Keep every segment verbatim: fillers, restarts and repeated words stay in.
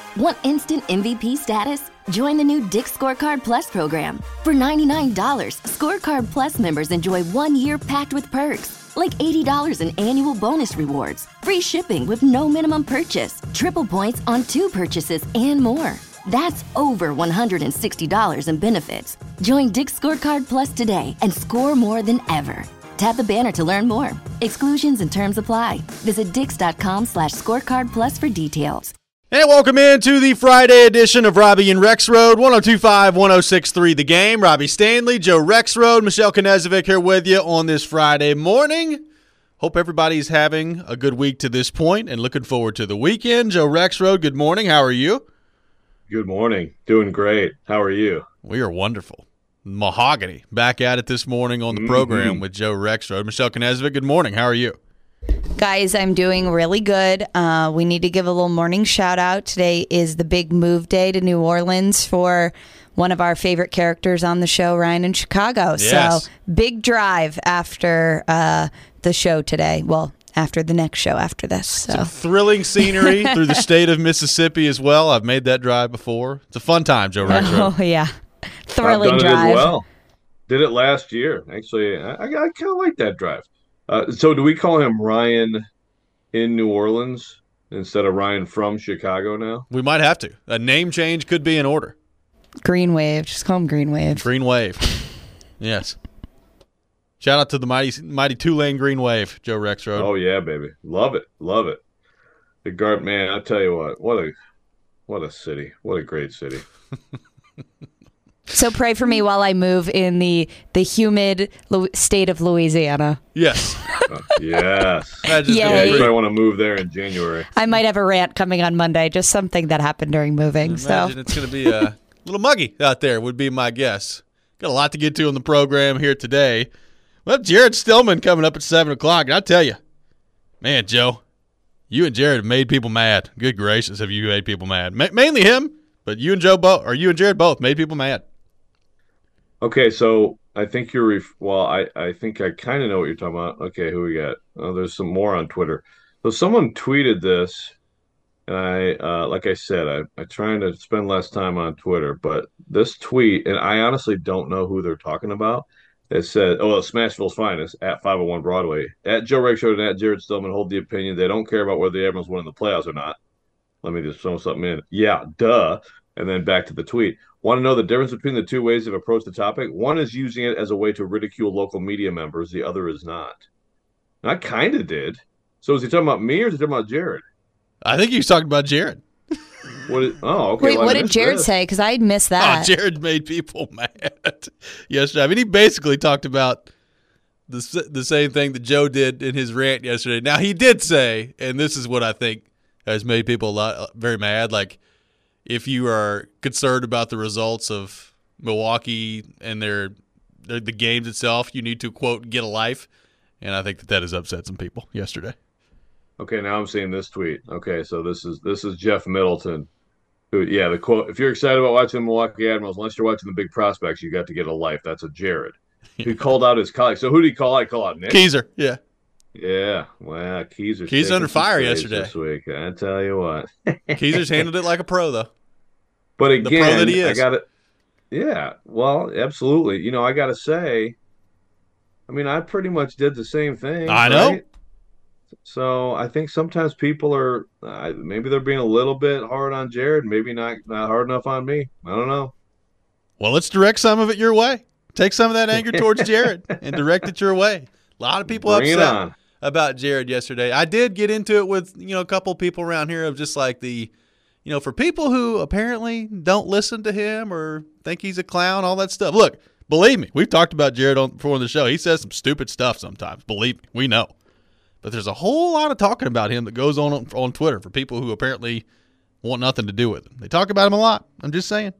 Want instant M V P status? Join the new Dick's Scorecard Plus program. For ninety-nine dollars, Scorecard Plus members enjoy one year packed with perks, like eighty dollars in annual bonus rewards, free shipping with no minimum purchase, triple points on two purchases, and more. That's over one hundred sixty dollars in benefits. Join Dick's Scorecard Plus today and score more than ever. Tap the banner to learn more. Exclusions and terms apply. Visit dix.com slash scorecard plus for details. And welcome into the Friday edition of Robbie and Rexroad, one oh two point five, one oh six point three The Game. Robbie Stanley, Joe Rexroad, Michelle Knezovic here with you on this Friday morning. Hope everybody's having a good week to this point and looking forward to the weekend. Joe Rexroad, good morning. How are you? Good morning. Doing great. How are you? We are wonderful. Mahogany back at it this morning on the mm-hmm. program with Joe Rexroad. Michelle Knezovic, good morning. How are you? Guys, I'm doing really good. Uh, we need to give a little morning shout out. Today is the big move day to New Orleans for one of our favorite characters on the show, Ryan in Chicago. Yes. So big drive after uh, the show today. Well, after the next show after this. So. Some thrilling scenery through the state of Mississippi as well. I've made that drive before. It's a fun time, Joe Rexroad. Oh, yeah. Thrilling I've done drive. It as well. Did it last year. Actually, I, I kind of like that drive. Uh, so do we call him Ryan in New Orleans instead of Ryan from Chicago now? We might have to. A name change could be in order. Green Wave. Just call him Green Wave. Green Wave. Yes. Shout out to the mighty mighty two-lane Green Wave, Joe Rexroad. Oh, yeah, baby. Love it. Love it. The Gart, man, I'll tell you what. What a, what a city. What a great city. So pray for me while I move in the the humid Lu- state of Louisiana. Yes. Uh, yes. Yeah, you might want to move there in January. I might have a rant coming on Monday, just something that happened during moving. Imagine so it's going to be a little muggy out there would be my guess. Got a lot to get to on the program here today. Well, Jared Stillman coming up at seven o'clock. And I tell you, man, Joe, you and Jared have made people mad. Good gracious, have you made people mad? Ma- mainly him, but you and Joe both, or you and Jared both made people mad. Okay, so I think you're ref- well. I, I think I kind of know what you're talking about. Okay, who we got? Oh, there's some more on Twitter. So someone tweeted this, and I, uh, like I said, I I trying to spend less time on Twitter, but this tweet, and I honestly don't know who they're talking about. It said, "Oh, well, Smashville's finest at five oh one Broadway at Joe Rexroad and at Jared Stillman hold the opinion they don't care about whether the Admirals win in the playoffs or not." Let me just throw something in. Yeah, duh. And then back to the tweet. Want to know the difference between the two ways of approach the topic? One is using it as a way to ridicule local media members. The other is not. And I kind of did. So is he talking about me or is he talking about Jared? I think he was talking about Jared. What is, oh, okay. Wait, well, what did Jared this. say? Because I missed that. Oh, Jared made people mad yesterday. I mean, he basically talked about the the same thing that Joe did in his rant yesterday. Now, he did say, and this is what I think has made people a lot very mad, like, if you are concerned about the results of Milwaukee and their, their the games itself, you need to, quote, get a life. And I think that that has upset some people yesterday. Okay, now I'm seeing this tweet. Okay, so this is this is Jeff Middleton. Who, yeah, the quote, if you're excited about watching the Milwaukee Admirals, unless you're watching the big prospects, you got to get a life. That's a Jared. He called out his colleague. So who did he call out? He called out Nick? Keezer, yeah. Yeah, wow, Keezer. Keezer's under fire yesterday. This week, I tell you what. Keezer's handled it like a pro, though. But again, the pro that he is. I got it. Yeah, well, absolutely. You know, I got to say, I mean, I pretty much did the same thing. I right? know. So I think sometimes people are uh, maybe they're being a little bit hard on Jared, maybe not not hard enough on me. I don't know. Well, let's direct some of it your way. Take some of that anger towards Jared and direct it your way. A lot of people Bring upset about Jared yesterday. I did get into it with, you know, a couple people around here of just like the, you know, for people who apparently don't listen to him or think he's a clown, all that stuff. Look, believe me, we've talked about Jared on before on the show. He says some stupid stuff sometimes. Believe me, we know. But there's a whole lot of talking about him that goes on on Twitter for people who apparently want nothing to do with him. They talk about him a lot. I'm just saying.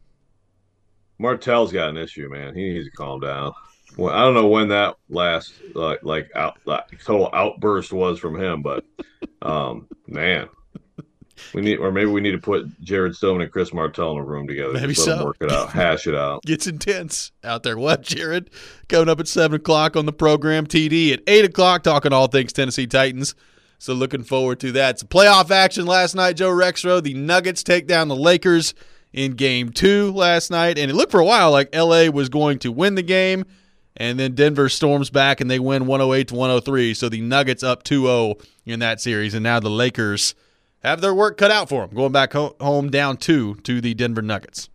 Martell's got an issue, man. He needs to calm down. Well, I don't know when that last like like out like, total outburst was from him, but um, man, we need or maybe we need to put Jared Stillman and Chris Martell in a room together. Maybe Just let so. them work it out, hash it out. Gets intense out there. What, Jared? Coming up at seven o'clock on the program. T D at eight o'clock, talking all things Tennessee Titans. So looking forward to that. It's playoff action last night, Joe Rexroth. The Nuggets take down the Lakers in game two last night. And it looked for a while like L A was going to win the game. And then Denver storms back and they win one oh eight to one oh three. So the Nuggets up two oh in that series. And now the Lakers have their work cut out for them, going back home down two to the Denver Nuggets.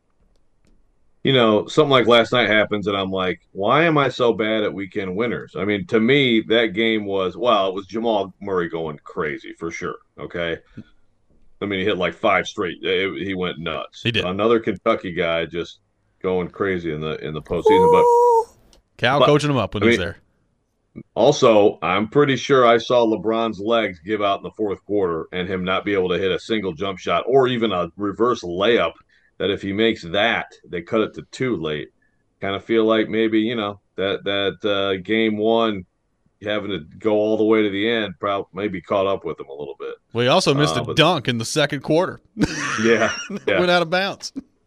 You know, something like last night happens, and I'm like, why am I so bad at weekend winners? I mean, to me, that game was, well, it was Jamal Murray going crazy for sure, okay? I mean, he hit like five straight. It, he went nuts. He did. Another Kentucky guy just going crazy in the in the postseason. But Cal but, coaching him up when I he's mean, there. Also, I'm pretty sure I saw LeBron's legs give out in the fourth quarter and him not be able to hit a single jump shot or even a reverse layup. That if he makes that, they cut it to two late. Kind of feel like maybe, you know, that that uh, game one, having to go all the way to the end, probably maybe caught up with him a little bit. Well, he also missed uh, a but, dunk in the second quarter. Yeah, yeah. Went out of bounds.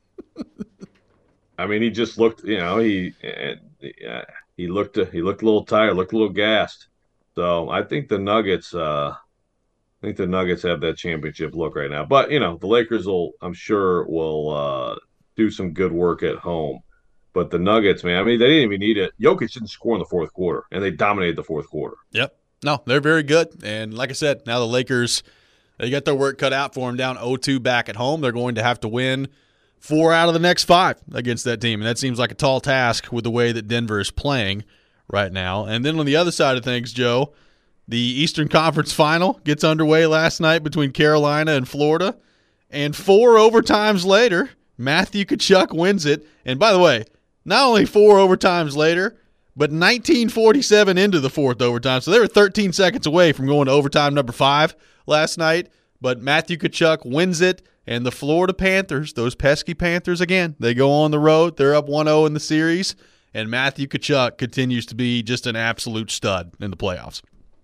I mean, he just looked, you know, he uh, he looked he looked a little tired, looked a little gassed. So I think the Nuggets. Uh, I think the Nuggets have that championship look right now. But, you know, the Lakers will, I'm sure, will uh, do some good work at home. But the Nuggets, man, I mean, they didn't even need it. Jokic didn't score in the fourth quarter, and they dominated the fourth quarter. Yep. No, they're very good. And like I said, now the Lakers, they got their work cut out for them down oh two back at home. They're going to have to win four out of the next five against that team. And that seems like a tall task with the way that Denver is playing right now. And then on the other side of things, Joe, the Eastern Conference Final gets underway last night between Carolina and Florida. And four overtimes later, Matthew Tkachuk wins it. And by the way, not only four overtimes later, but nineteen forty-seven into the fourth overtime. So they were thirteen seconds away from going to overtime number five last night. But Matthew Tkachuk wins it. And the Florida Panthers, those pesky Panthers again, they go on the road. They're up one oh in the series. And Matthew Tkachuk continues to be just an absolute stud in the playoffs.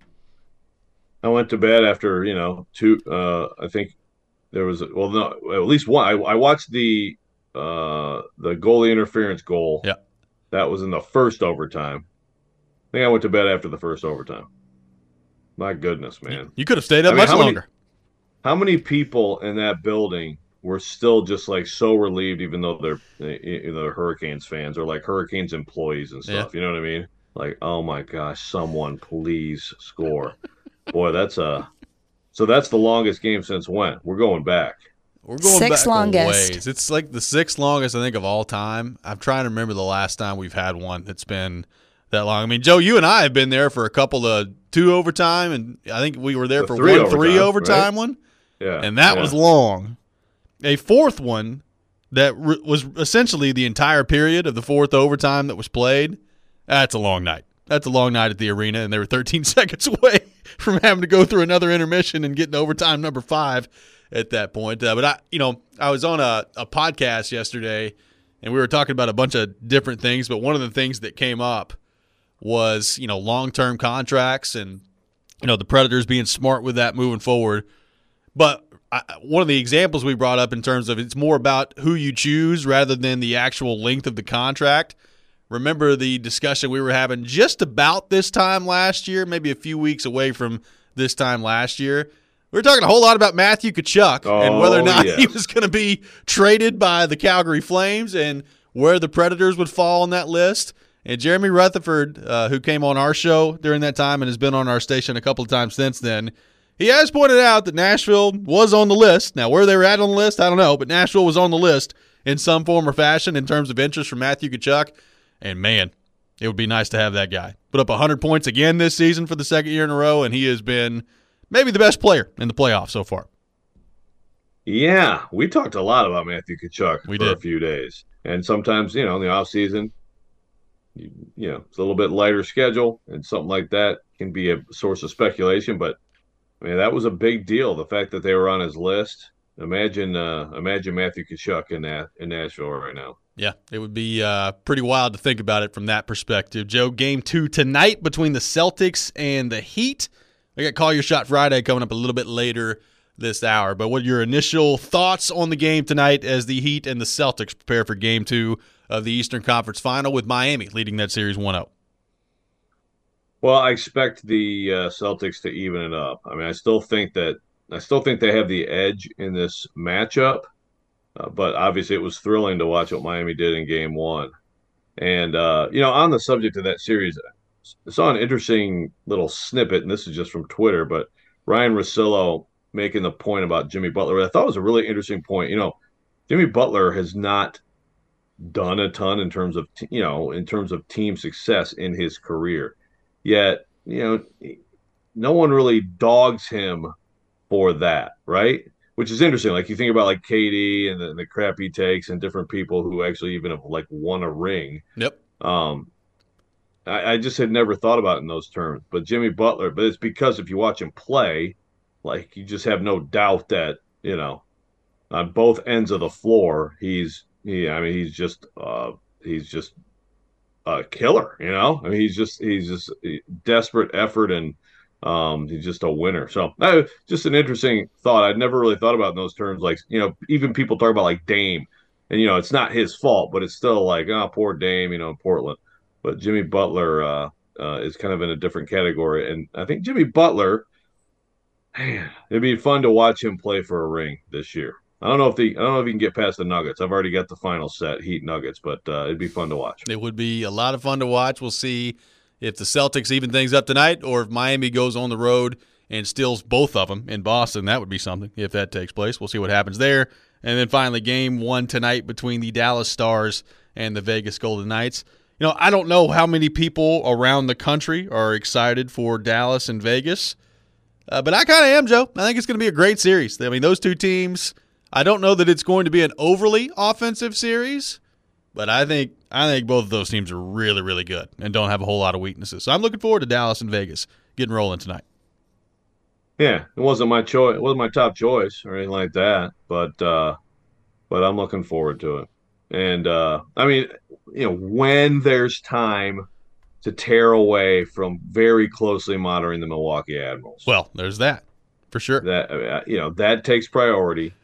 I went to bed after, you know, two, uh, I think there was, well, no, at least one. I, I watched the uh, the goalie interference goal. Yeah. That was in the first overtime. I think I went to bed after the first overtime. My goodness, man. You could have stayed up I mean, much how longer. Many, how many people in that building were still just like so relieved, even though they're, you know, Hurricanes fans or like Hurricanes employees and stuff? Yeah. You know what I mean? Like, oh my gosh, someone please score. Boy, that's a so that's the longest game since when? We're going back. We're going sixth back longest. a ways. It's like the sixth longest, I think, of all time. I'm trying to remember the last time we've had one that's been that long. I mean, Joe, you and I have been there for a couple of two overtime, and I think we were there the for three one overtime, three overtime right? one. Yeah, and that yeah. was long. A fourth one that re- was essentially the entire period of the fourth overtime that was played. That's a long night. That's a long night at the arena, and they were thirteen seconds away from having to go through another intermission and get to overtime number five at that point. Uh, but I, you know, I was on a, a podcast yesterday, and we were talking about a bunch of different things. But one of the things that came up was, you know, long-term contracts and, you know, the Predators being smart with that moving forward. But I, one of the examples we brought up in terms of it's more about who you choose rather than the actual length of the contract. Remember the discussion we were having just about this time last year, maybe a few weeks away from this time last year. We were talking a whole lot about Matthew Tkachuk oh, and whether or not yes. he was going to be traded by the Calgary Flames and where the Predators would fall on that list. And Jeremy Rutherford, uh, who came on our show during that time and has been on our station a couple of times since then, he has pointed out that Nashville was on the list. Now, where they were at on the list, I don't know, but Nashville was on the list in some form or fashion in terms of interest from Matthew Tkachuk. And, man, it would be nice to have that guy. Put up one hundred points again this season for the second year in a row, and he has been maybe the best player in the playoffs so far. Yeah, we talked a lot about Matthew Tkachuk we for did. a few days. And sometimes, you know, in the offseason, you, you know, it's a little bit lighter schedule, and something like that can be a source of speculation. But, I mean, that was a big deal, the fact that they were on his list. Imagine uh, imagine Matthew Tkachuk in, that, in Nashville right now. Yeah, it would be uh, pretty wild to think about it from that perspective. Joe, game two tonight between the Celtics and the Heat. We got Call Your Shot Friday coming up a little bit later this hour. But what are your initial thoughts on the game tonight as the Heat and the Celtics prepare for game two of the Eastern Conference Final with Miami leading that series one oh? Well, I expect the uh, Celtics to even it up. I mean, I still think that I still think they have the edge in this matchup, uh, but obviously it was thrilling to watch what Miami did in Game One. And uh, you know, on the subject of that series, I saw an interesting little snippet, and this is just from Twitter, but Ryan Russillo making the point about Jimmy Butler. I thought was a really interesting point. You know, Jimmy Butler has not done a ton in terms of you know in terms of team success in his career. Yet, you know, no one really dogs him for that, right? Which is interesting. Like you think about like K D and the, the crap he takes, and different people who actually even have like won a ring. Yep. Um, I, I just had never thought about it in those terms. But Jimmy Butler, but it's because if you watch him play, like you just have no doubt that you know on both ends of the floor, he's he. I mean, he's just uh, he's just a killer, you know. I mean, he's just he's just desperate effort, and um, he's just a winner. So, uh, just an interesting thought. I'd never really thought about in those terms. Like, you know, even people talk about like Dame, and you know, it's not his fault, but it's still like, oh, poor Dame, you know, in Portland. But Jimmy Butler uh, uh, is kind of in a different category, and I think Jimmy Butler, man, it'd be fun to watch him play for a ring this year. I don't know if the I don't know if he can get past the Nuggets. I've already got the final set, Heat Nuggets, but uh, it'd be fun to watch. It would be a lot of fun to watch. We'll see if the Celtics even things up tonight, or if Miami goes on the road and steals both of them in Boston. That would be something if that takes place. We'll see what happens there. And then finally, game one tonight between the Dallas Stars and the Vegas Golden Knights. You know, I don't know how many people around the country are excited for Dallas and Vegas, uh, but I kind of am, Joe. I think it's going to be a great series. I mean, those two teams. I don't know that it's going to be an overly offensive series, but I think I think both of those teams are really, really good and don't have a whole lot of weaknesses. So I'm looking forward to Dallas and Vegas getting rolling tonight. Yeah, it wasn't my choice. It wasn't my top choice or anything like that, but uh, but I'm looking forward to it. And uh, I mean, you know, when there's time to tear away from very closely monitoring the Milwaukee Admirals, well, there's that for sure. That you know that takes priority.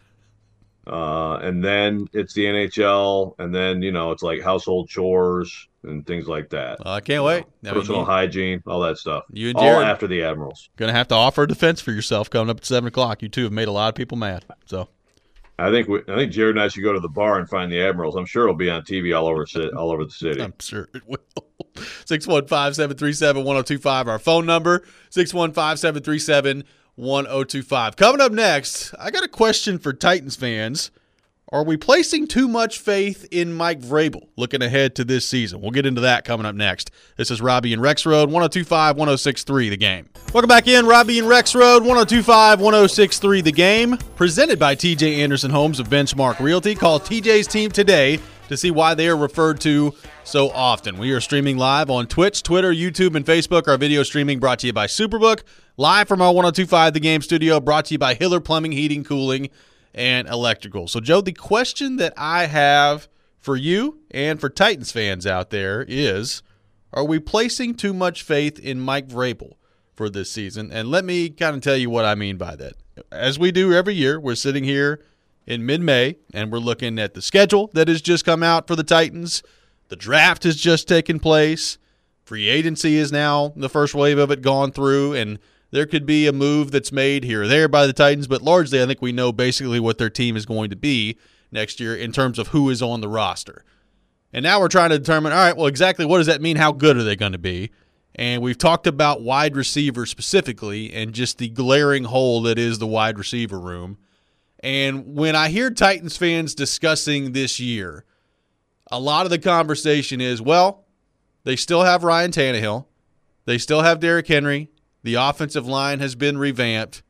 Uh, and then it's the N H L, and then, you know, it's like household chores and things like that. Well, I can't wait. Know, personal mean, you, hygiene, all that stuff. You and Jared, all after the Admirals. Going to have to offer a defense for yourself coming up at seven o'clock. You two have made a lot of people mad. So I think we, I think Jared and I should go to the bar and find the Admirals. I'm sure it'll be on T V all over, all over the city. I'm sure it will. six one five, seven three seven, one oh two five, our phone number, six one five, seven three seven, one oh two five. Coming up next, I got a question for Titans fans. Are we placing too much faith in Mike Vrabel looking ahead to this season? We'll get into that coming up next. This is Robbie and Rex Road, one oh two five, one oh six three, The Game. Welcome back in, Robbie and Rex Road, one oh two five, one oh six three, The Game. Presented by T J Anderson Homes of Benchmark Realty. Call T J's team today to see why they are referred to so often. We are streaming live on Twitch, Twitter, YouTube, and Facebook. Our video streaming brought to you by Superbook. Live from our one oh two five The Game studio, brought to you by Hiller Plumbing, Heating, Cooling, and Electrical. So, Joe, the question that I have for you and for Titans fans out there is, are we placing too much faith in Mike Vrabel for this season? And let me kind of tell you what I mean by that. As we do every year, we're sitting here in mid-May, and we're looking at the schedule that has just come out for the Titans. The draft has just taken place. Free agency is now, the first wave of it, gone through, and there could be a move that's made here or there by the Titans, but largely I think we know basically what their team is going to be next year in terms of who is on the roster. And now we're trying to determine, all right, well, exactly what does that mean? How good are they going to be? And we've talked about wide receiver specifically and just the glaring hole that is the wide receiver room. And when I hear Titans fans discussing this year, a lot of the conversation is, well, they still have Ryan Tannehill. They still have Derrick Henry. The offensive line has been revamped.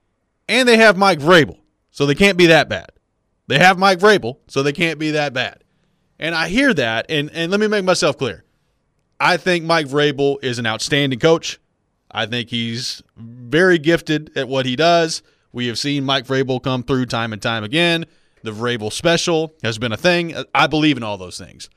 And they have Mike Vrabel, so they can't be that bad. They have Mike Vrabel, so they can't be that bad. And I hear that, and, and let me make myself clear. I think Mike Vrabel is an outstanding coach. I think he's very gifted at what he does. We have seen Mike Vrabel come through time and time again. The Vrabel special has been a thing. I believe in all those things.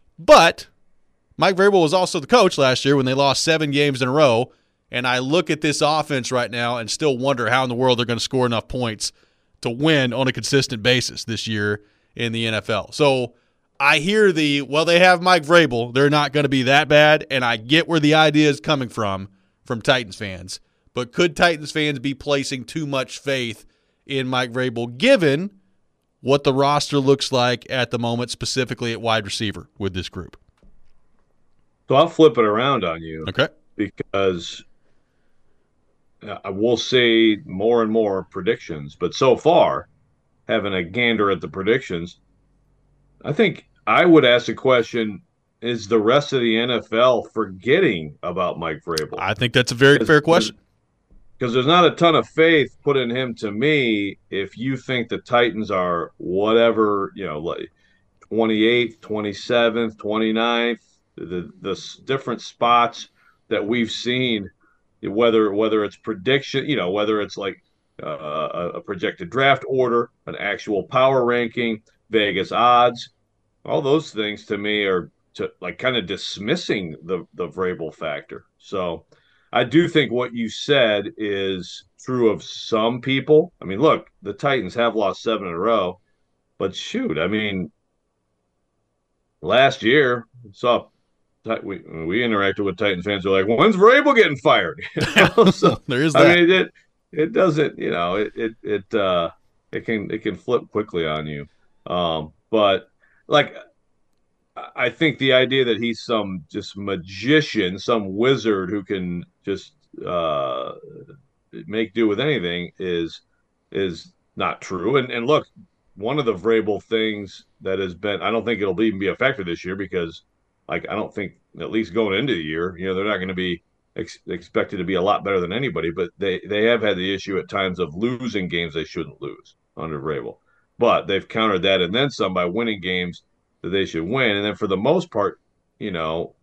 But Mike Vrabel was also the coach last year when they lost seven games in a row. And I look at this offense right now and still wonder how in the world they're going to score enough points to win on a consistent basis this year in the N F L. So I hear the, well, they have Mike Vrabel. They're not going to be that bad, and I get where the idea is coming from, from Titans fans. But could Titans fans be placing too much faith in Mike Vrabel, given what the roster looks like at the moment, specifically at wide receiver with this group? So I'll flip it around on you. Okay. Because I will say more and more predictions, but so far, having a gander at the predictions, I think I would ask the question, is the rest of the N F L forgetting about Mike Vrabel? I think that's a very fair question. Because there's not a ton of faith put in him to me if you think the Titans are whatever, you know, like twenty-eighth, twenty-seventh, twenty-ninth, the, the different spots that we've seen, whether whether it's prediction, you know, whether it's like uh, a projected draft order, an actual power ranking, Vegas odds, all those things to me are to, like kind of dismissing the the Vrabel factor. So I do think what you said is true of some people. I mean, look, the Titans have lost seven in a row, but shoot, I mean, last year saw we we interacted with Titans fans who are like, when's Vrabel getting fired? You know? So there is that. I mean, it it doesn't, you know, it it it uh it can it can flip quickly on you. Um, but like, I think the idea that he's some just magician, some wizard who can just uh, make do with anything is is not true. And and look, one of the Vrabel things that has been, I don't think it'll even be a factor this year because, like, I don't think at least going into the year, you know, they're not going to be ex- expected to be a lot better than anybody. But they they have had the issue at times of losing games they shouldn't lose under Vrabel. But they've countered that and then some by winning games that they should win. And then for the most part, you know,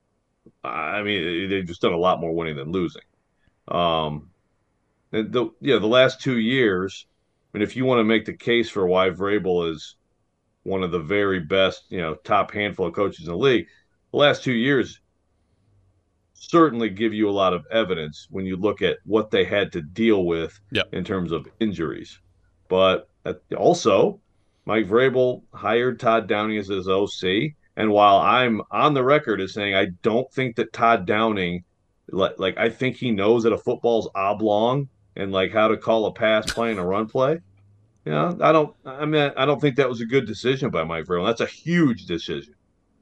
I mean, they've just done a lot more winning than losing. Um, and the, yeah, the last two years, I mean, if you want to make the case for why Vrabel is one of the very best, you know, top handful of coaches in the league, the last two years certainly give you a lot of evidence when you look at what they had to deal with yep. in terms of injuries. But also, Mike Vrabel hired Todd Downing as his O C. And while I'm on the record as saying I don't think that Todd Downing, like, like I think he knows that a football's oblong and like how to call a pass play and a run play. You know, I don't. I mean, I don't think that was a good decision by Mike Vrabel. That's a huge decision.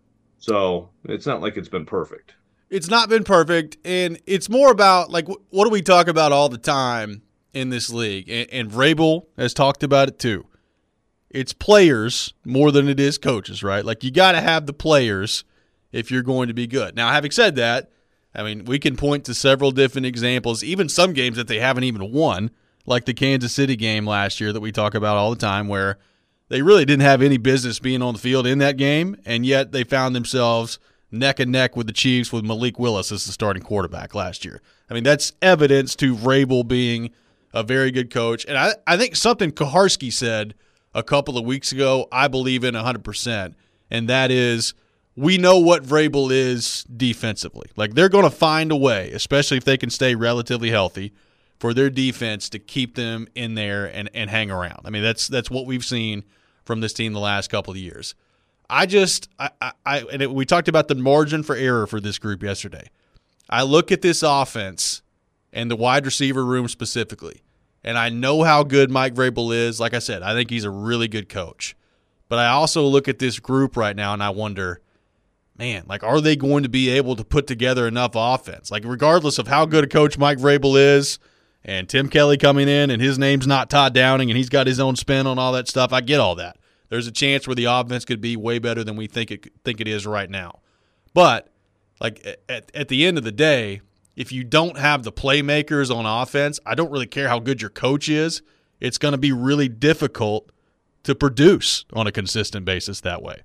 So it's not like it's been perfect. It's not been perfect, and it's more about like what do we talk about all the time in this league? And, and Vrabel has talked about it too. It's players more than it is coaches, right? Like you got to have the players if you're going to be good. Now, having said that, I mean, we can point to several different examples, even some games that they haven't even won, like the Kansas City game last year that we talk about all the time, where they really didn't have any business being on the field in that game, and yet they found themselves neck and neck with the Chiefs with Malik Willis as the starting quarterback last year. I mean, that's evidence to Vrabel being a very good coach. And I, I think something Kaharski said a couple of weeks ago, I believe in one hundred percent, and that is we know what Vrabel is defensively. Like they're going to find a way, especially if they can stay relatively healthy, for their defense to keep them in there and, and hang around. I mean, that's that's what we've seen from this team the last couple of years. I just I, I, I and it, we talked about the margin for error for this group yesterday. I look at this offense and the wide receiver room specifically, and I know how good Mike Vrabel is. Like I said, I think he's a really good coach. But I also look at this group right now and I wonder, man, like, are they going to be able to put together enough offense? Like, regardless of how good a coach Mike Vrabel is, and Tim Kelly coming in and his name's not Todd Downing and he's got his own spin on all that stuff, I get all that. There's a chance where the offense could be way better than we think it think it is right now. But, like, at, at the end of the day, if you don't have the playmakers on offense, I don't really care how good your coach is. It's going to be really difficult to produce on a consistent basis that way.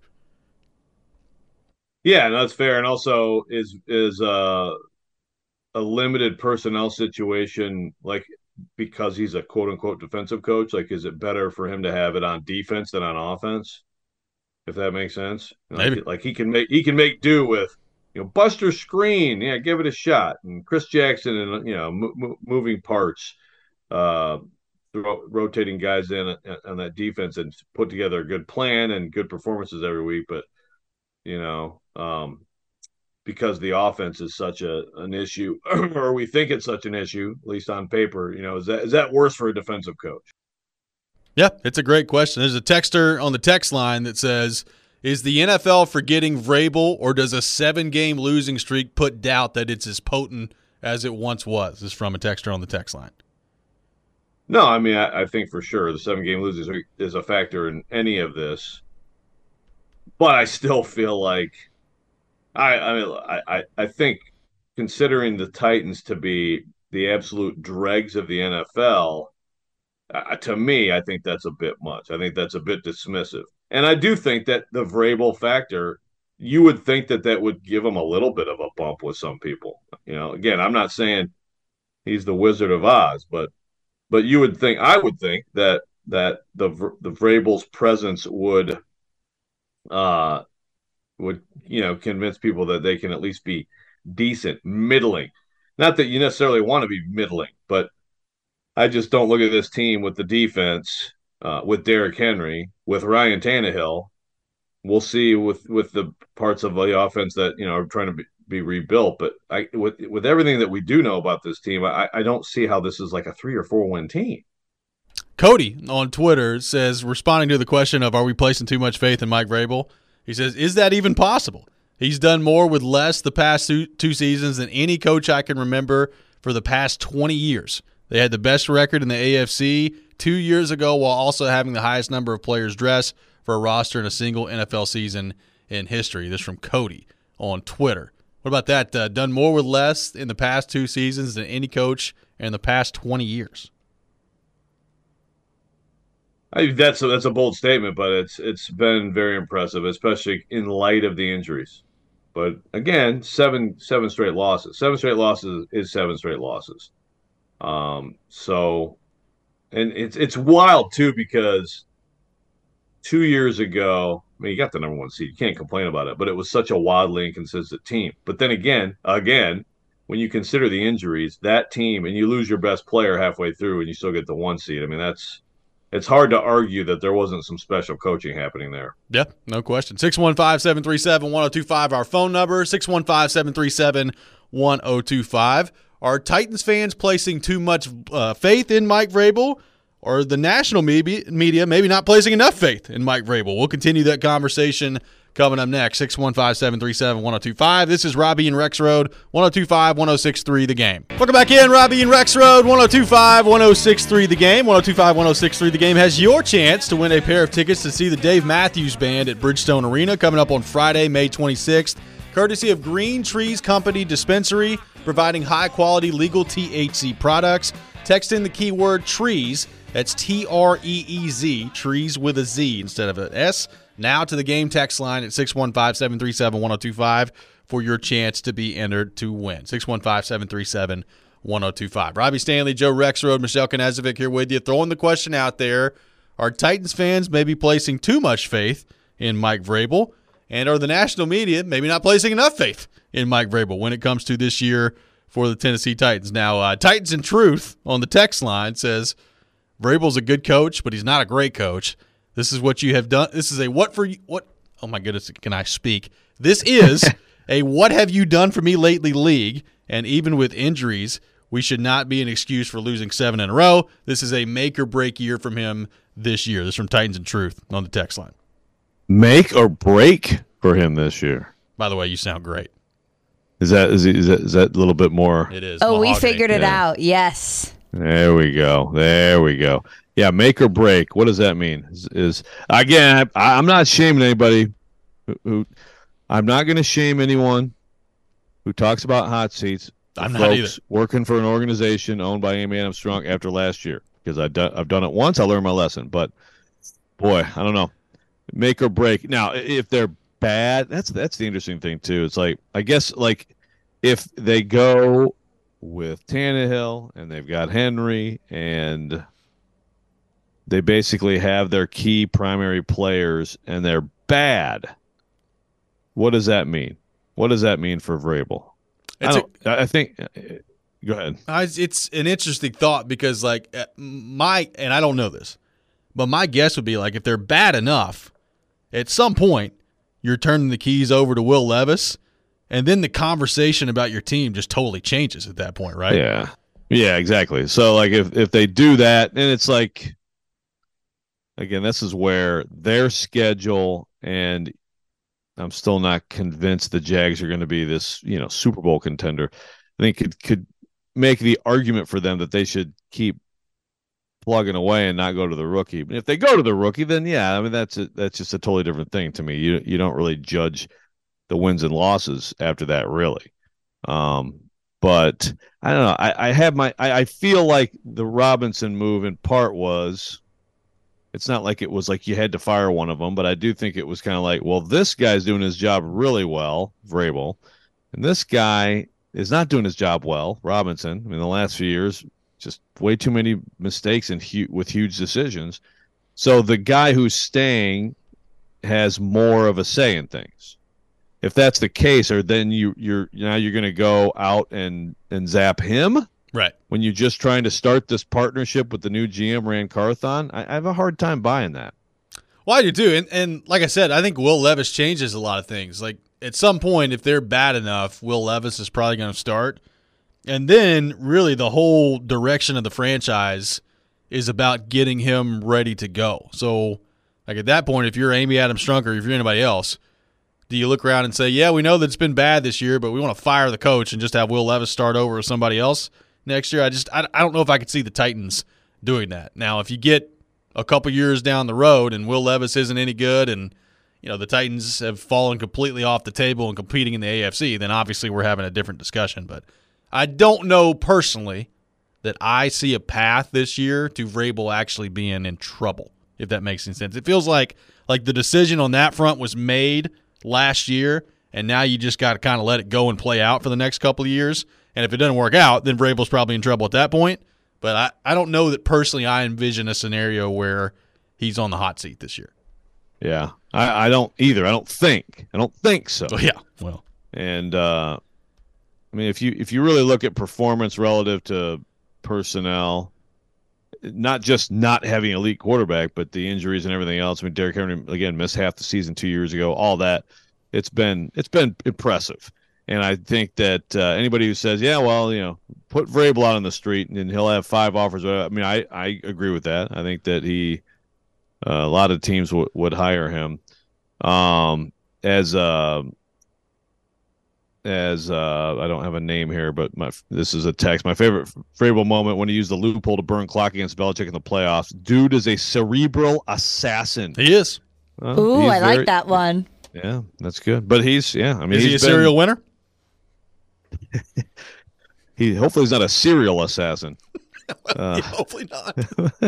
Yeah, no, that's fair. And also, is is uh, a limited personnel situation, like, because he's a quote-unquote defensive coach, like, is it better for him to have it on defense than on offense? If that makes sense. Maybe. Like, like he can make he can make do with, you know, Buster Screen, yeah, give it a shot, and Chris Jackson, and you know, mo- mo- moving parts, uh, throw, rotating guys in on that defense and put together a good plan and good performances every week. But, you know, um, because the offense is such a an issue, or we think it's such an issue, at least on paper, you know, is that is that worse for a defensive coach? Yeah, it's a great question. There's a texter on the text line that says, is the N F L forgetting Vrabel, or does a seven-game losing streak put doubt that it's as potent as it once was? This is from a texter on the text line. No, I mean, I, I think for sure the seven-game losing streak is a factor in any of this. But I still feel like I, I mean, I, I think considering the Titans to be the absolute dregs of the N F L, uh, to me, I think that's a bit much. I think that's a bit dismissive. And I do think that the Vrabel factor, you would think that that would give him a little bit of a bump with some people. You know, again, I'm not saying he's the Wizard of Oz, but but you would think, I would think that that the the Vrabel's presence would uh would, you know, convince people that they can at least be decent, middling. Not that you necessarily want to be middling, but I just don't look at this team with the defense, uh, with Derrick Henry, with Ryan Tannehill. We'll see with, with the parts of the offense that, you know, are trying to be, be rebuilt. But I, with with everything that we do know about this team, I, I don't see how this is like a three or four win team. Cody on Twitter says, responding to the question of are we placing too much faith in Mike Vrabel, he says, is that even possible? He's done more with less the past two, two seasons than any coach I can remember for the past twenty years. They had the best record in the A F C two years ago while also having the highest number of players dressed for a roster in a single N F L season in history. This from Cody on Twitter. What about that? Uh, done more with less in the past two seasons than any coach in the past twenty years. I, that's a, that's a bold statement, but it's it's been very impressive, especially in light of the injuries. But again, seven seven straight losses. Seven straight losses is seven straight losses. Um, so, and it's it's wild too because two years ago, I mean, you got the number one seed. You can't complain about it, but it was such a wildly inconsistent team. But then again, again, when you consider the injuries, that team, and you lose your best player halfway through, and you still get the one seed. I mean, that's it's hard to argue that there wasn't some special coaching happening there. Yeah, no question. six one five, seven three seven, one oh two five, our phone number, six one five, seven three seven, one oh two five. Are Titans fans placing too much uh, faith in Mike Vrabel, or the national media, media maybe not placing enough faith in Mike Vrabel? We'll continue that conversation coming up next. six one five, seven three seven, one oh two five. This is Robbie and Rex Road, one oh two five, one oh six three The Game. Welcome back in, Robbie and Rex Road, one oh two five, one oh six three The Game. one oh two five, one oh six three The Game has your chance to win a pair of tickets to see the Dave Matthews Band at Bridgestone Arena coming up on Friday, May twenty-sixth. Courtesy of Green Trees Company Dispensary, providing high-quality legal T H C products. Text in the keyword TREES, that's T R E E Z, trees with a Z instead of an S, now to the Game text line at six one five, seven three seven, one oh two five for your chance to be entered to win. six one five, seven three seven, one oh two five. Robbie Stanley, Joe Rexrode, Michelle Knezovic here with you, throwing the question out there. Are Titans fans maybe placing too much faith in Mike Vrabel? And are the national media maybe not placing enough faith in Mike Vrabel when it comes to this year for the Tennessee Titans? Now, uh, Titans in Truth on the text line says, Vrabel's a good coach, but he's not a great coach. This is what you have done. This is a what for you, what, oh my goodness, can I speak? This is a what have you done for me lately league, and even with injuries, we should not be an excuse for losing seven in a row. This is a make or break year from him this year. This is from Titans in Truth on the text line. Make or break for him this year. By the way, you sound great. Is that is, is that is that a little bit more? It is. Oh, mahogany. we figured it Yeah. out. Yes. There we go. There we go. Yeah, make or break. What does that mean? Is, is again, I, I'm not shaming anybody. Who, who I'm not going to shame anyone who talks about hot seats. I'm folks not either. working for an organization owned by Amy Adams Strong after last year, because I've done I've done it once. I learned my lesson. But boy, I don't know. Make or break. Now, if they're bad, that's that's the interesting thing too. It's like, I guess, like if they go with Tannehill and they've got Henry and they basically have their key primary players and they're bad, what does that mean? What does that mean for Vrabel? I, It's don't, I think. Go ahead. I, it's an interesting thought because, like, my and I don't know this, but my guess would be like if they're bad enough, at some point you're turning the keys over to Will Levis, and then the conversation about your team just totally changes at that point, right? Yeah, yeah, exactly. So, like, if if they do that, and it's like, again, this is where their schedule, and I'm still not convinced the Jags are going to be this, you know, Super Bowl contender. I think it could make the argument for them that they should keep plugging away and not go to the rookie. But if they go to the rookie, then yeah, I mean that's a, that's just a totally different thing to me. You you don't really judge the wins and losses after that, really. Um, but I don't know. I, I have my I, I feel like the Robinson move in part was. It's not like it was like you had to fire one of them, but I do think it was kind of like, well, this guy's doing his job really well, Vrabel, and this guy is not doing his job well, Robinson. I mean, the last few years, just way too many mistakes and hu- with huge decisions. So the guy who's staying has more of a say in things. If that's the case, or then you you're now you're going to go out and and zap him. Right. When you're just trying to start this partnership with the new G M, Rand Carthon, I, I have a hard time buying that. Well, I do too. And, and like I said, I think Will Levis changes a lot of things. Like at some point, if they're bad enough, Will Levis is probably going to start. And then really the whole direction of the franchise is about getting him ready to go. So like at that point, if you're Amy Adams Strunk or if you're anybody else, do you look around and say, yeah, we know that it's been bad this year, but we want to fire the coach and just have Will Levis start over with somebody else next year? I just I, I don't know if I could see the Titans doing that. Now, if you get a couple years down the road and Will Levis isn't any good and you know the Titans have fallen completely off the table and competing in the A F C, then obviously we're having a different discussion. But I don't know personally that I see a path this year to Vrabel actually being in trouble, if that makes any sense. It feels like like the decision on that front was made last year, and now you just got to kind of let it go and play out for the next couple of years. And if it doesn't work out, then Vrabel's probably in trouble at that point. But I, I don't know that personally I envision a scenario where he's on the hot seat this year. Yeah, I, I don't either. I don't think. I don't think so. Oh, yeah, well. And, uh, I mean, if you if you really look at performance relative to personnel, not just not having an elite quarterback, but the injuries and everything else. I mean, Derrick Henry, again, missed half the season two years ago, all that. It's been it's been impressive. And I think that uh, anybody who says, yeah, well, you know, put Vrabel out on the street and he'll have five offers. I mean, I, I agree with that. I think that he, uh, a lot of teams w- would hire him um, as, uh, as uh, I don't have a name here, but my this is a text. My favorite Vrabel moment when he used the loophole to burn clock against Belichick in the playoffs. Dude is a cerebral assassin. He is. Well, Ooh, he's I very, like that one. Yeah, that's good. But he's, yeah, I mean, Is he's he a been, serial winner? He hopefully he's not a serial assassin. Uh, yeah, hopefully not.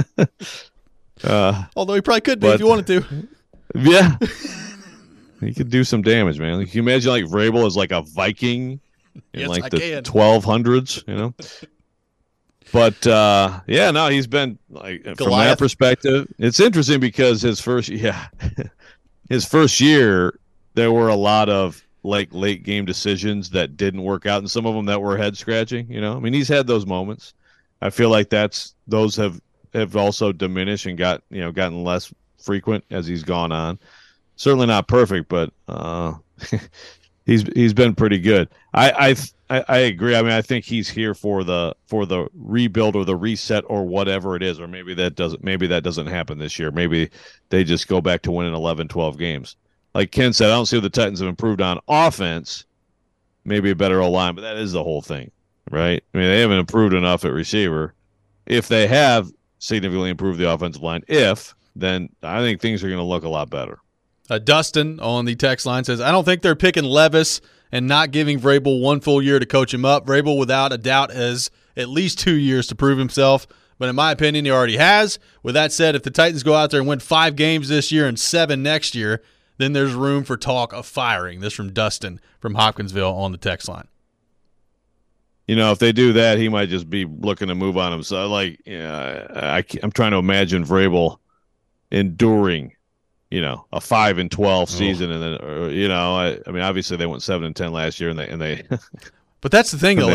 uh, Although he probably could be but, if you wanted to. Yeah, he could do some damage, man. Like, can you imagine like Vrabel is like a Viking in Yes, like I the can. twelve hundreds, you know? But uh, yeah, no, he's been like from that Goliath. perspective. It's interesting because his first, yeah, his first year there were a lot of like late game decisions that didn't work out, and some of them that were head scratching. You know, I mean, he's had those moments. I feel like that's those have have also diminished and got you know gotten less frequent as he's gone on. Certainly not perfect, but uh, he's he's been pretty good. I, I I agree. I mean, I think he's here for the for the rebuild or the reset or whatever it is, or maybe that doesn't maybe that doesn't happen this year. Maybe they just go back to winning eleven, twelve games. Like Ken said, I don't see what the Titans have improved on offense. Maybe a better O-line, but that is the whole thing, right? I mean, they haven't improved enough at receiver. If they have significantly improved the offensive line, if, then I think things are going to look a lot better. Uh, Dustin on the text line says, I don't think they're picking Levis and not giving Vrabel one full year to coach him up. Vrabel, without a doubt, has at least two years to prove himself. But in my opinion, he already has. With that said, if the Titans go out there and win five games this year and seven next year, then there's room for talk of firing. This from Dustin from Hopkinsville on the text line. You know, if they do that, he might just be looking to move on himself. Like, yeah, I, I'm trying to imagine Vrabel enduring, you know, a five and twelve season, and then, or, you know, I, I mean, obviously they went seven and ten last year, and they and they. But that's the thing, though. then, like,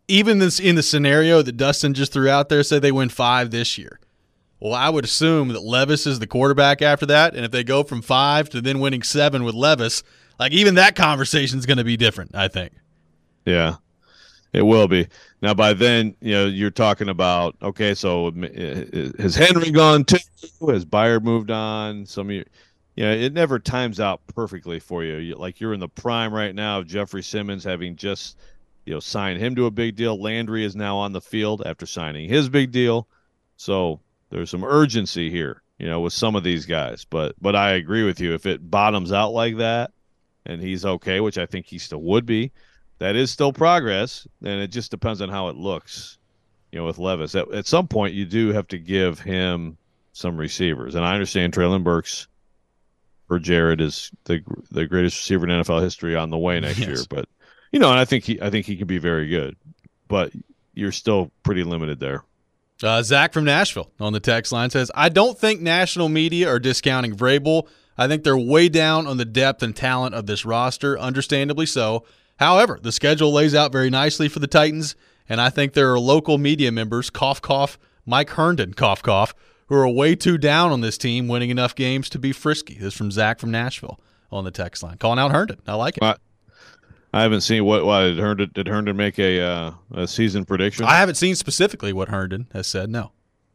even this in the scenario that Dustin just threw out there, say they win five this year. Well, I would assume that Levis is the quarterback after that, and if they go from five to then winning seven with Levis, like even that conversation is going to be different, I think. Yeah, it will be. Now, by then, you know, you're talking about, okay, so has Henry gone too? Has Byard moved on? Some of you, you know, it never times out perfectly for you. you. Like you're in the prime right now of Jeffrey Simmons having just, you know, signed him to a big deal. Landry is now on the field after signing his big deal. So there's some urgency here, you know, with some of these guys. But but I agree with you. If it bottoms out like that and he's okay, which I think he still would be, that is still progress, and it just depends on how it looks, you know, with Levis. At, at some point, you do have to give him some receivers. And I understand Traylon Burks for Jared is the the greatest receiver in N F L history on the way next Yes. year. But, you know, and I think he I think he can be very good. But you're still pretty limited there. Uh, Zach from Nashville on the text line says, I don't think national media are discounting Vrabel. I think they're way down on the depth and talent of this roster, understandably so. However, the schedule lays out very nicely for the Titans, and I think there are local media members, cough, cough, Mike Herndon, cough, cough, who are way too down on this team, winning enough games to be frisky. This is from Zach from Nashville on the text line. Calling out Herndon. I like it. I, I haven't seen what, what did Herndon, did Herndon make a, uh, a season prediction? I haven't seen specifically what Herndon has said, no.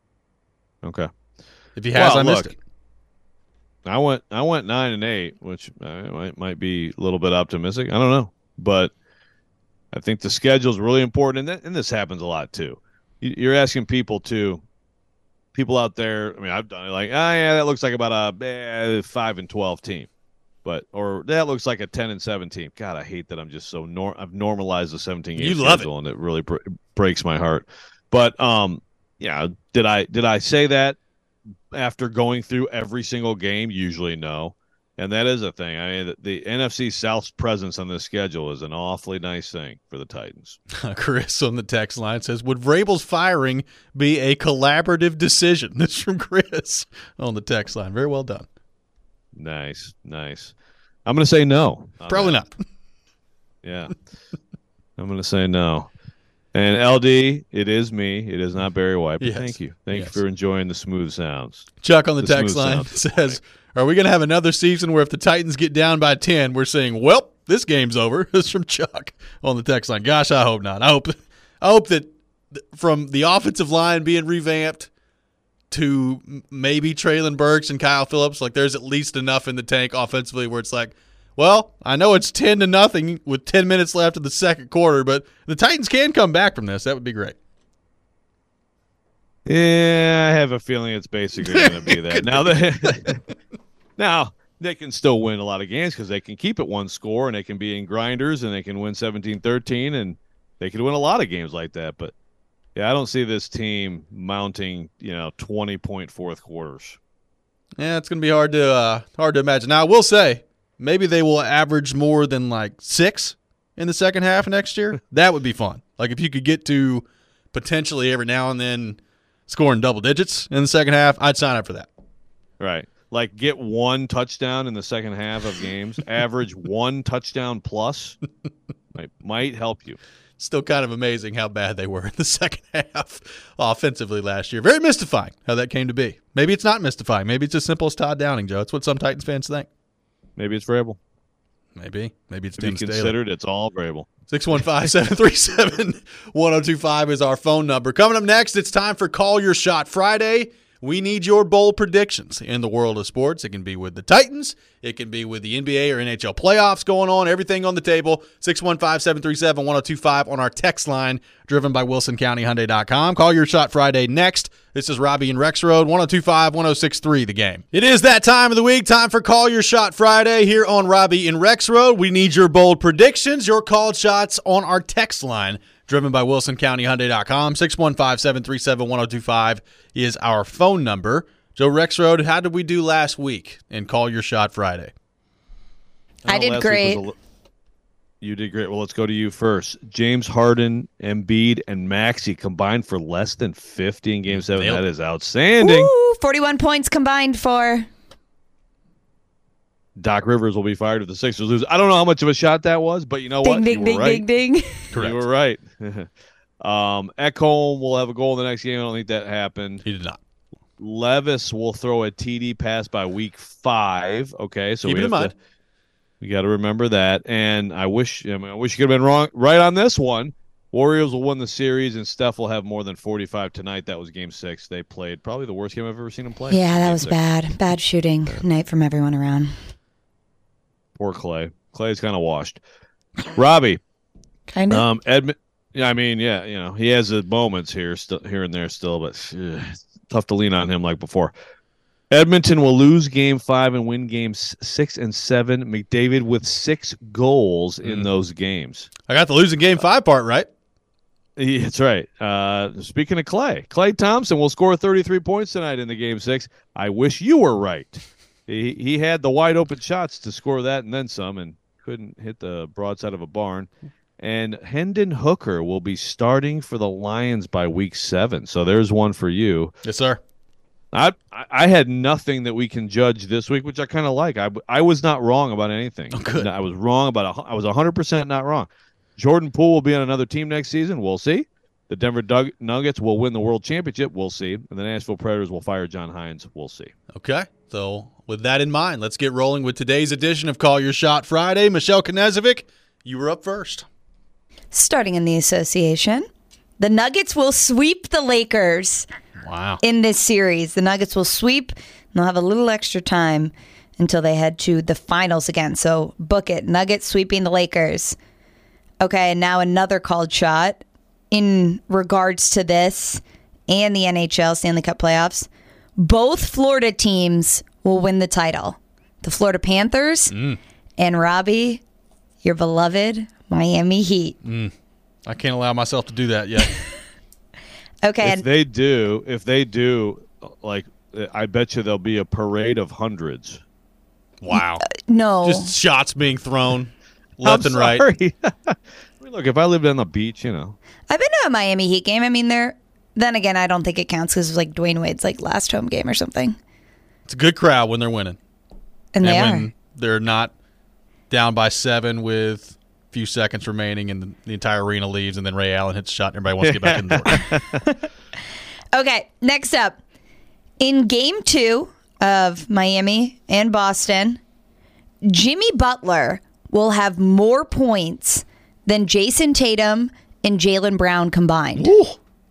Okay. If he has, Well, I missed look, it. I went I went nine and eight, which uh, might might be a little bit optimistic. I don't know, but I think the schedule is really important, and that, and this happens a lot too. You, you're asking people to people out there. I mean, I've done it. Like, oh yeah, that looks like about a eh, five and twelve team, but or that looks like a ten and seven team. God, I hate that I'm just so nor I've normalized the seventeen game You love schedule, and it really br- breaks my heart. But um, yeah, did I did I say that? After going through every single game, usually no. And that is a thing. I mean, the, the N F C South's presence on the schedule is an awfully nice thing for the Titans. Chris on the text line says, would Vrabel's firing be a collaborative decision? This is from Chris on the text line. Very well done. Nice, nice. I'm going to say no. Probably not. Yeah. I'm going to say no. And L D, it is me. It is not Barry White. But Yes. thank you. Thank Yes. you for enjoying the smooth sounds. Chuck on the, The text smooth line sounds. says, are we going to have another season where if the Titans get down by ten, we're saying, well, this game's over? This is from Chuck on the text line. Gosh, I hope not. I hope, I hope that from the offensive line being revamped to maybe Traylon Burks and Kyle Phillips, like there's at least enough in the tank offensively where it's like, well, I know it's ten to nothing with ten minutes left of the second quarter, but the Titans can come back from this. That would be great. Yeah, I have a feeling it's basically going to be that. Now, they, now they can still win a lot of games because they can keep it one score and they can be in grinders and they can win seventeen thirteen and they can win a lot of games like that. But, yeah, I don't see this team mounting, you know, twenty-point fourth quarters. Yeah, it's going to be hard to uh, hard to imagine. Now, I will say, maybe they will average more than like six in the second half next year. That would be fun. Like if you could get to potentially every now and then scoring double digits in the second half, I'd sign up for that. Right. Like get one touchdown in the second half of games, average one touchdown plus might, might help you. Still kind of amazing how bad they were in the second half offensively last year. Very mystifying how that came to be. Maybe it's not mystifying. Maybe it's as simple as Todd Downing, Joe. It's what some Titans fans think. Maybe it's Vrabel. Maybe. Maybe it's To be Tim Staley. considered, it's all Vrabel. six one five, seven three seven, one oh two five is our phone number. Coming up next, it's time for Call Your Shot Friday. We need your bold predictions in the world of sports. It can be with the Titans. It can be with the N B A or N H L playoffs going on. Everything on the table. six one five, seven three seven, one oh two five on our text line, driven by Wilson County Hyundai dot com. Call Your Shot Friday next. This is Robbie and Rex Road, one oh two five, one oh six three, the game. It is that time of the week. Time for Call Your Shot Friday here on Robbie and Rex Road. We need your bold predictions, your called shots on our text line, driven by Wilson County Hyundai dot com. six one five, seven three seven, one oh two five is our phone number. Joe Rex Road, how did we do last week in Call Your Shot Friday? I know did last week great. was a li- You did great. Well, let's go to you first. James Harden, Embiid, and Maxey combined for less than fifty in Game seven. Nailed That it. is outstanding. Woo, forty-one points combined for. Doc Rivers will be fired if the Sixers lose. I don't know how much of a shot that was, but you know Ding, what? ding, you ding, were right. ding, ding. Correct. You were right. Um, Ekholm will have a goal in the next game. I don't think that happened. He did not. Levis will throw a T D pass by week five. Okay, so Keep we it in have mind. to, we got to remember that. And I wish, I, mean, I wish you could have been wrong right on this one. Warriors will win the series, and Steph will have more than forty-five tonight. That was Game Six. They played probably the worst game I've ever seen them play. Yeah, that Game was six. bad. Bad shooting night from everyone around. Poor Clay. Clay's kind of washed. Robbie, Kind of. um, Edmund. Yeah, I mean, yeah, you know, he has his moments here, still here and there, still, but ugh, it's tough to lean on him like before. Edmonton will lose Game Five and win Games Six and Seven. McDavid with six goals in Mm. those games. I got the losing game five part right. Yeah, that's right. Uh, speaking of Clay, Clay Thompson will score thirty-three points tonight in the Game Six. I wish you were right. He he had the wide open shots to score that and then some, and couldn't hit the broadside of a barn. And Hendon Hooker will be starting for the Lions by week seven. So there's one for you. Yes, sir. I I had nothing that we can judge this week, which I kind of like. I, I was not wrong about anything. Oh, good. I was wrong about a, I was one hundred percent not wrong. Jordan Poole will be on another team next season. We'll see. The Denver Dug- Nuggets will win the World Championship. We'll see. And the Nashville Predators will fire John Hines. We'll see. Okay. So with that in mind, let's get rolling with today's edition of Call Your Shot Friday. Michelle Knezovic, you were up first. Starting in the association, the Nuggets will sweep the Lakers Wow. in this series. The Nuggets will sweep, and they'll have a little extra time until they head to the finals again. So book it. Nuggets sweeping the Lakers. Okay, and now another called shot in regards to this and the N H L Stanley Cup playoffs. Both Florida teams will win the title. The Florida Panthers Mm. and Robbie, your beloved Miami Heat. I can't allow myself to do that yet. Okay, If and they do, if they do, like, I bet you there'll be a parade of hundreds. Wow. no. Just shots being thrown left I'm and right. sorry. I mean, look, if I lived on the beach, you know. I've been to a Miami Heat game. I mean, they're. Then again, I don't think it counts because it was like Dwayne Wade's like last home game or something. It's a good crowd when they're winning. And they and are. when they're not down by seven with a few seconds remaining and the, the entire arena leaves and then Ray Allen hits a shot and everybody wants to get back in the door. Okay, next up. In game two of Miami and Boston, Jimmy Butler will have more points than Jason Tatum and Jaylen Brown combined. Ooh.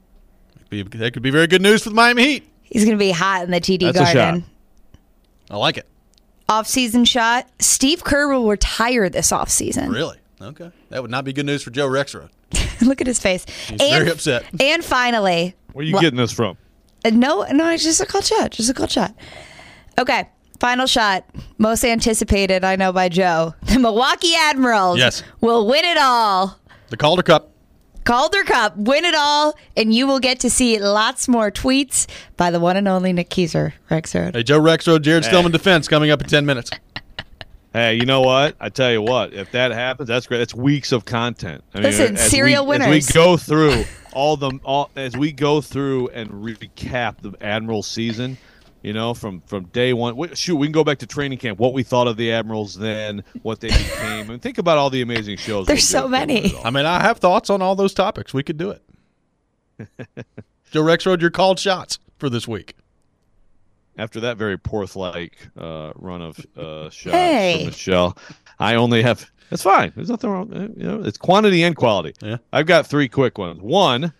Be- That could be very good news for the Miami Heat. He's going to be hot in the T D That's a Garden. shot. I like it. Off-season shot. Steve Kerr will retire this offseason. Really? Okay. That would not be good news for Joe Rexrode. Look at his face. He's very upset. And finally, Where are you Well- getting this from? Uh, No, no, it's just a cold shot. Just a cold shot. Okay, final shot. Most anticipated, I know, by Joe. The Milwaukee Admirals Yes. will win it all. The Calder Cup. Calder Cup, win it all, and you will get to see lots more tweets by the one and only Nick Keiser, Rexrode. Hey, Joe Rexrode, Jared Stillman defense coming up in ten minutes. Hey, you know what? I tell you what, if that happens, that's great. That's weeks of content. I Listen, as serial we, winners. As we go through all the all as we go through and recap the Admiral season, you know, from from day one. We, shoot, we can go back to training camp. What we thought of the Admirals then, what they became, and think about all the amazing shows. There's we'll so do. many. I mean, I have thoughts on all those topics. We could do it. Joe Rexrode, your called shots for this week. After that very Porth-like uh, run of uh, shots Hey. from Michelle, I only have. It's fine. There's nothing wrong. uh, You know, it's quantity and quality. Yeah. I've got three quick ones. One,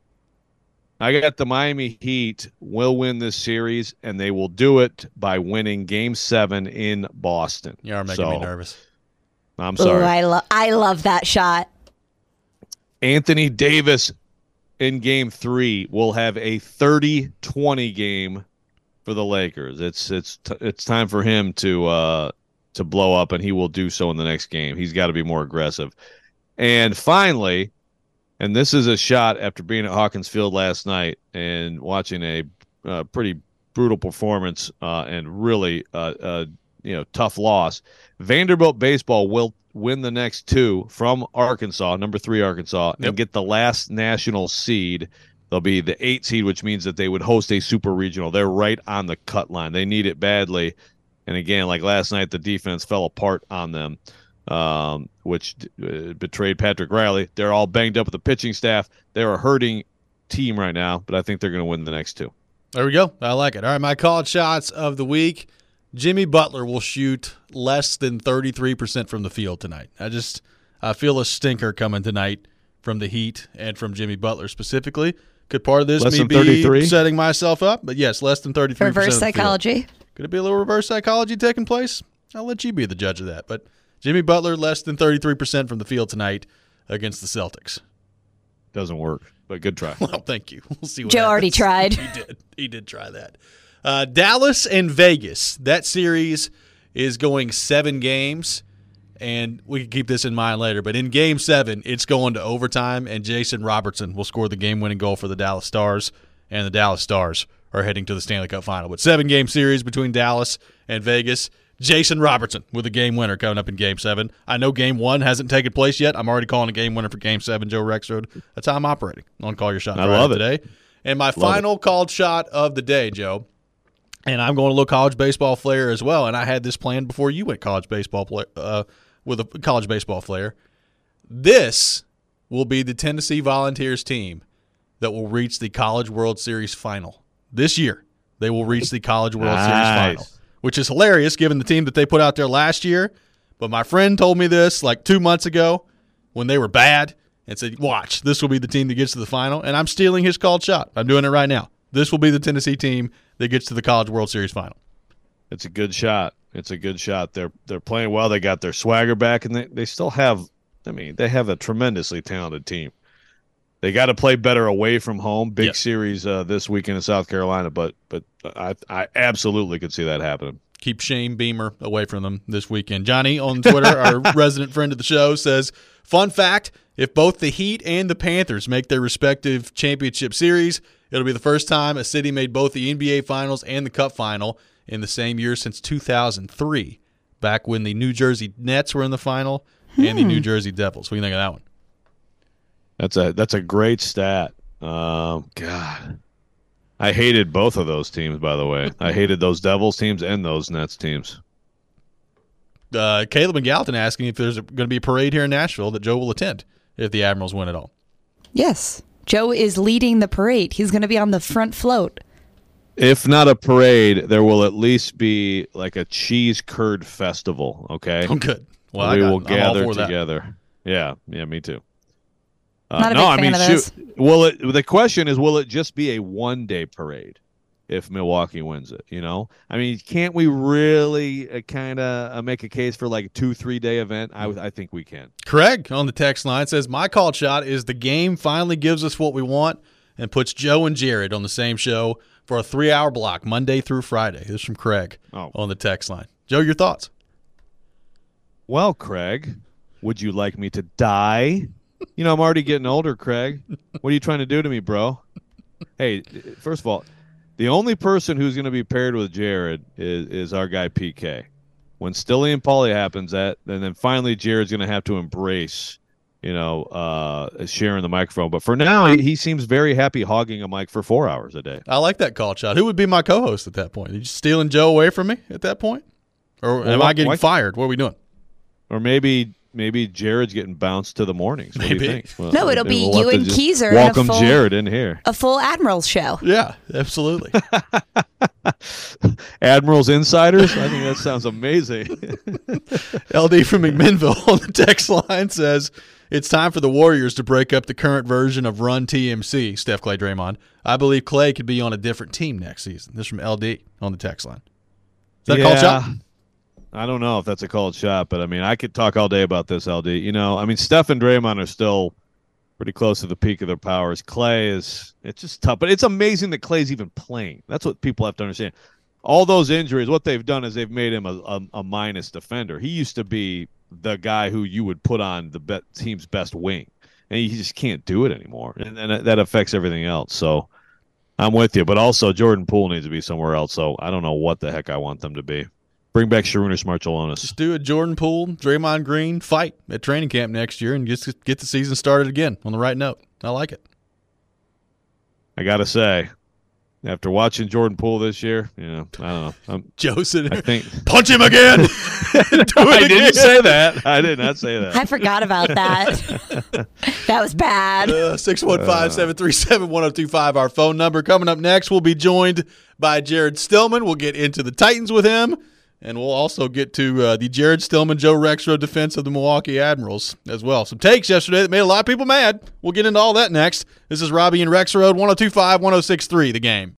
I got the Miami Heat will win this series, and they will do it by winning Game Seven in Boston. You are making So, me nervous. I'm Ooh, sorry. I, lo- I love that shot. Anthony Davis in Game Three will have a thirty twenty game for the Lakers. It's it's t- it's time for him to uh, to blow up, and he will do so in the next game. He's got to be more aggressive. And finally, and this is a shot after being at Hawkins Field last night and watching a uh, pretty brutal performance uh, and really uh, uh, you know tough loss. Vanderbilt baseball will win the next two from Arkansas, number three Arkansas, Yep. and get the last national seed. They'll be the eight seed, which means that they would host a super regional. They're right on the cut line. They need it badly. And again, like last night, the defense fell apart on them. um, which uh, betrayed Patrick Riley. They're all banged up with the pitching staff. They're a hurting team right now, but I think they're going to win the next two. There we go. I like it. All right, my called shots of the week. Jimmy Butler will shoot less than thirty-three percent from the field tonight. I just I feel a stinker coming tonight from the Heat and from Jimmy Butler specifically. Could part of this less me than be thirty-three? setting myself up? But yes, less than thirty-three percent Reverse of the field. psychology. Could it be a little reverse psychology taking place? I'll let you be the judge of that. But Jimmy Butler, less than thirty-three percent from the field tonight against the Celtics. Doesn't work, but good try. Well, thank you. We'll see what Joe happens. already tried. He did. He did try that. Uh, Dallas and Vegas. That series is going seven games, and we can keep this in mind later. But in Game Seven, it's going to overtime, and Jason Robertson will score the game-winning goal for the Dallas Stars, and the Dallas Stars are heading to the Stanley Cup Final. But seven-game series between Dallas and Vegas. Jason Robertson with a game winner coming up in Game seven. I know Game one hasn't taken place yet. I'm already calling a game winner for Game seven, Joe Rexrode. That's how I'm operating on Call Your Shot I Friday love it. today. And my Love final it. called shot of the day, Joe, and I'm going to look college baseball flair as well, and I had this planned before you went college baseball play, uh, with a college baseball flair. This will be the Tennessee Volunteers team that will reach the College World Series final. This year, they will reach the College World Nice. Series final, which is hilarious given the team that they put out there last year. But my friend told me this like two months ago when they were bad and said, watch, this will be the team that gets to the final. And I'm stealing his called shot. I'm doing it right now. This will be the Tennessee team that gets to the College World Series final. It's a good shot. It's a good shot. They're they're playing well. They got their swagger back, and they, they still have, I mean, they have a tremendously talented team. They got to play better away from home. Big Yep. series uh, this weekend in South Carolina, but but I I absolutely could see that happening. Keep Shane Beamer away from them this weekend. Johnny on Twitter, our resident friend of the show, says, fun fact, if both the Heat and the Panthers make their respective championship series, it'll be the first time a city made both the N B A Finals and the Cup Final in the same year since two thousand three, back when the New Jersey Nets were in the final and the New Jersey Devils. What do you think of that one? That's a that's a great stat. Um, God, I hated both of those teams. By the way, I hated those Devils teams and those Nets teams. Uh, Caleb and Gallatin asking if there's going to be a parade here in Nashville that Joe will attend if the Admirals win it all. Yes. Joe is leading the parade. He's going to be on the front float. If not a parade, there will at least be like a cheese curd festival. Okay, Oh, good. Well, we I got, will I'm all gather for that. together. Yeah, yeah, me too. Uh, Not a no, big I fan mean, of shoot, those. will it? The question is, will it just be a one-day parade if Milwaukee wins it? You know, I mean, can't we really uh, kind of uh, make a case for like a two, three-day event? I, I think we can. Craig on the text line says, my called shot is the game finally gives us what we want and puts Joe and Jared on the same show for a three-hour block, Monday through Friday. This is from Craig Oh. on the text line. Joe, your thoughts? Well, Craig, would you like me to die? You know, I'm already getting older, Craig. What are you trying to do to me, bro? Hey, first of all, the only person who's going to be paired with Jared is, is our guy P K. When Stilly and Paulie happens, that and then finally Jared's going to have to embrace, you know, uh, sharing the microphone. But for now, he, he seems very happy hogging a mic for four hours a day. I like that called shot. Who would be my co-host at that point? Are you stealing Joe away from me at that point? Or Well, am why- I getting why- fired? What are we doing? Or maybe maybe Jared's getting bounced to the mornings. What do Maybe. you think? Well, No, it'll maybe be we'll you have to and just Keezer in a Welcome full- Jared in here. A full Admirals show. Yeah, absolutely. Admirals Insiders? I think that sounds amazing. L D from McMinnville on the text line says, it's time for the Warriors to break up the current version of Run T M C, Steph, Clay, Draymond. I believe Clay could be on a different team next season. This is from L D on the text line. Is that a called shot? I don't know if that's a called shot, but I mean, I could talk all day about this, L D. You know, I mean, Steph and Draymond are still pretty close to the peak of their powers. Clay is, it's just tough, but it's amazing that Clay's even playing. That's what people have to understand. All those injuries, what they've done is they've made him a, a, a minus defender. He used to be the guy who you would put on the be- team's best wing, and he just can't do it anymore, and, and that affects everything else. So I'm with you, but also Jordan Poole needs to be somewhere else, so I don't know what the heck I want them to be. Bring back Sharunas Marciulionis. Just do a Jordan Poole, Draymond Green fight at training camp next year and just get the season started again on the right note. I like it. I got to say, After watching Jordan Poole this year, you know, I don't know. I'm, Joe sitting I there, think punch him again. Do it I again. didn't say that. I did not say that. I forgot about that. That was bad. Uh, six one five, seven three seven, one oh two five, our phone number. Coming up next, we'll be joined by Jared Stillman. We'll get into the Titans with him, and we'll also get to uh, the Jared Stillman, Joe Rexrode defense of the Milwaukee Admirals as well. Some takes yesterday that made a lot of people mad. We'll get into all that next. This is Robbie and Rexrode, one oh two five, one oh six three, The Game.